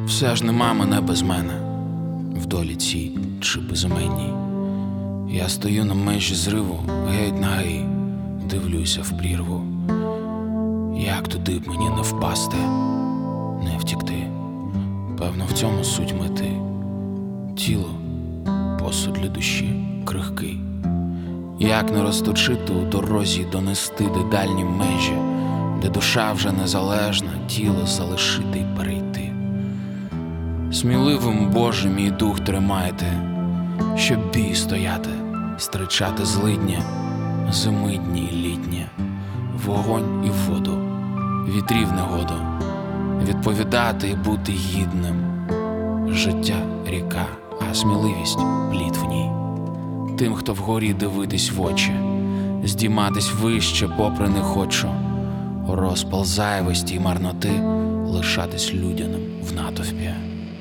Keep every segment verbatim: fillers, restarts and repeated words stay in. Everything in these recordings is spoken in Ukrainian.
Все ж нема мене без мене, в долі цій чи безіменній. Я стою на межі зриву, геть наги, дивлюся в прірву. Як туди б мені не впасти, не втікти? Певно, в цьому суть мети. Тіло — посуд для душі крихкий. Як не розточити у дорозі, донести до дальні межі, де душа вже незалежна, тіло залишити й перейти. Сміливим, Боже, мій дух тримайте, щоб бій стояти, стричати злидня, зими дні й літні, вогонь і воду, вітрів негоду, відповідати і бути гідним. Життя — ріка, а сміливість — плід в ній. Тим, хто вгорі, дивитись в очі, здійматись вище, попри не хочу. Розпал зайвості й марноти, лишатись людяним в натовпі.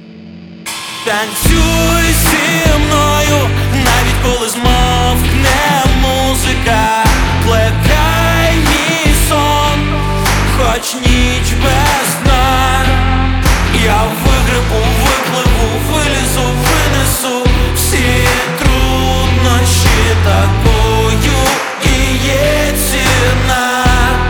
Танцюй зі мною, навіть коли змовкне музика. Плекай мій сон, хоч ніч без дна. Я вигребу, випливу, вилізу, винесу всі труднощі, такою і є ціна.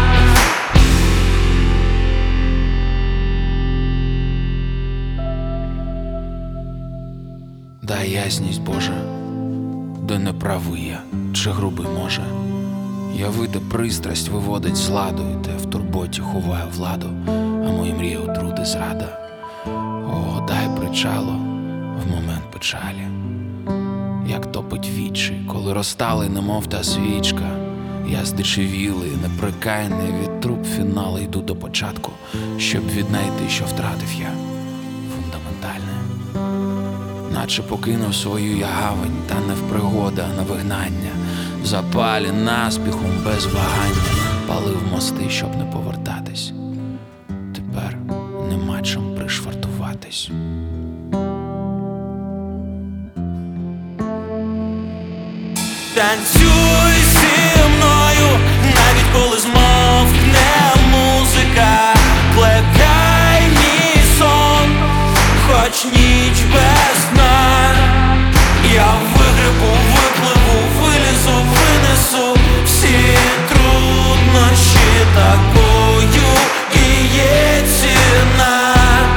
Дай ясність, Боже, де неправий я, чи грубий може. Явити пристрасть виводить з ладу, і те в турботі ховає владу, а мої мрії отруди зрада. О, дай причало в момент печалі, як топить вічі, коли розтали, немов та свічка. Я здичевілий, неприкаяний, від труб фіналу йду до початку, щоб віднайти, що втратив я, фундаментальне. Наче покинув свою я гавань, та не в пригода, а на вигнання. В запалі наспіхом, без вагання, палив мости, щоб не повертатись. Тепер нема чим пришвартуватись. Танцюй зі мною, навіть коли змовкне музика. Плекай мій сон, хоч ніч без дна. Я вигребу, випливу, вилізу, винесу всі труднощі, такою і є ціна.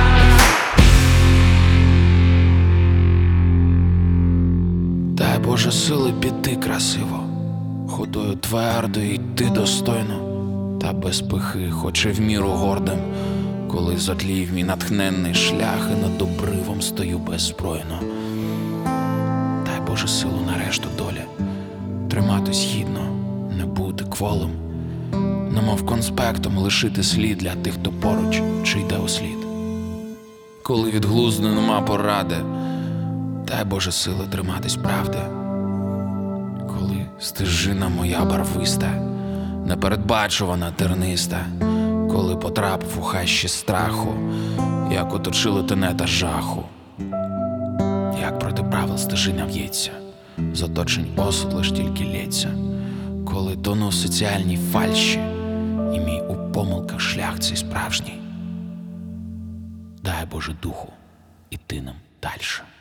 Дай, Боже, сили піти красиво, ходою твердо й йти достойно, та без пихи, хоч і в міру гордим, коли затлів мій натхненний шлях, і над обривом стою беззбройно. Дай, Боже, силу нарешту долі, триматись гідно, не бути кволим, немов конспектом лишити слід для тих, хто поруч чи йде у слід. Коли від глузду нема поради, дай, Боже, сили триматись правди. Коли стежина моя барвиста, непередбачувана, терниста, коли потрапив у хащі страху, як оточили тенета жаху, як проти правил стежина в'ється, з оточень осуд лиш тільки лється, коли тону в соціальній фальші, і мій у помилках шлях цей справжній. Дай, Боже, духу іти нам дальше.